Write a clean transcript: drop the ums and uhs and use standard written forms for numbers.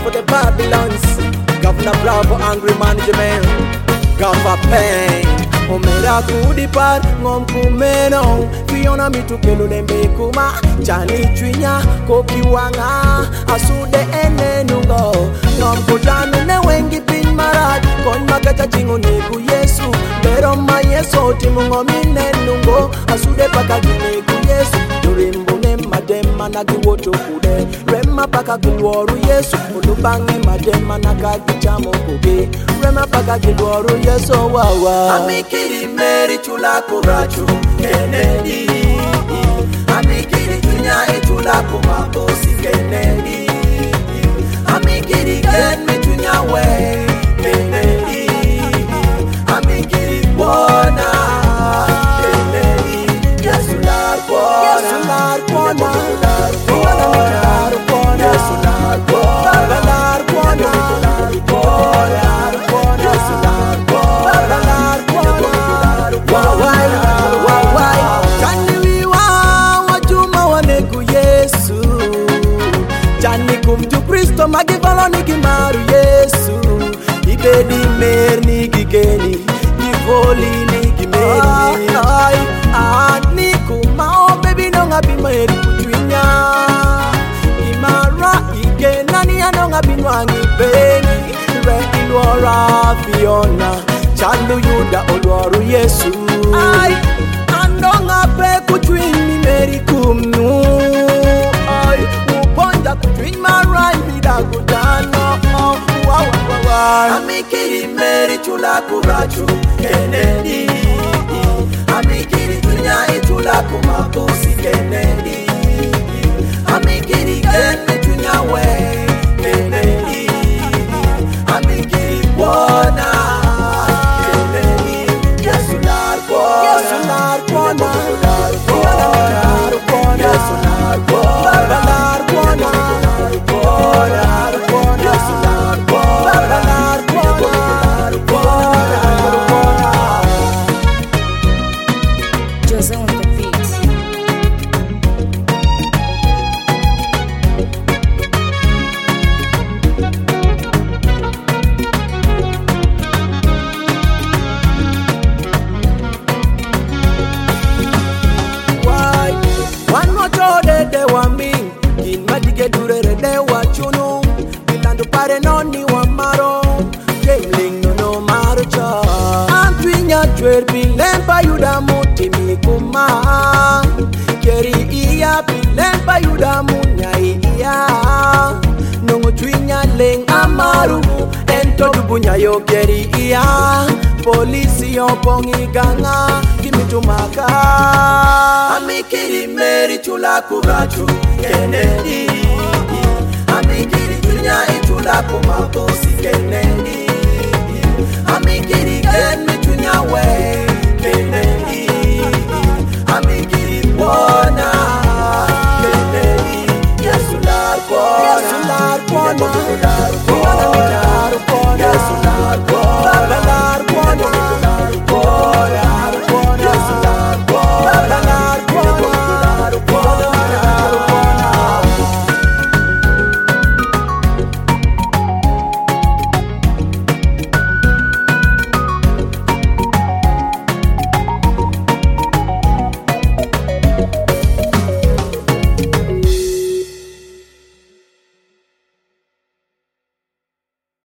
for the Babylons. Governor Bravo, angry management. Governor Pain. Omera kudipar ngom kumeno Fiona mitukelu lembe kuma Chani chwinya kokiwanga Asude ene nungo Ngom kutanu ne wengi pin marad Kon magacha chingu niku Yesu Pero ma Yesu timu ngomine nungo Asude paka gineku Yesu Nurimbu ne madema na giwoto kude Rema paka gilworu Yesu Ulubangi madema na kagichamo kuge Rema paka gilworu Yesu wawa Amikiri Mary chula kurachu Kennedy Amikiri tunya chula kumakosi Kennedy Amikiri Kennedy tunya we Kennedy Amikiri bona Kennedy Yesu lar bona Yesu lar bona Yesu lar bona lar bona Yesu lar bona Wawai Chani wiwa wajuma waneku Yesu Chani kumju Kristo magivalo nikimaru Yesu Ibedi mer nikikeni Nikoli nikimeri Nikuma baby nonga bimeri kuchwinya Imara ike nani anonga binwangi bengi Rekilwara Fiona Chandu Yuda olwaru Yesu Ay, andonga pe kuchwini meri kumnu Ay, uponja kuchwini marai mida kutano Amikiri meri chula kurachu Kennedy Amikiri tunya chula kumakosi Kennedy Amikiri Kennedy tunya we Kennedy Amikiri bona Yesu lar bona Yesu lar bona Yesu lar bona Yesu lar Jose on the beat. De wami in madige durere de wachunu bilando pare noni wa maro gemling no maro cha antwinya chwer bilemba yuda mutimi kuma keri iya bilemba yuda munya iya nongo twinya leng amaru ento dubunya yo keri iya polisi opongi ganga kimitumaka Amikiri meri chula kurachu Kennedy Amikiri tunya chula kumakosi Kennedy Amikiri Kennedy tunya we Kennedy Amikiri boy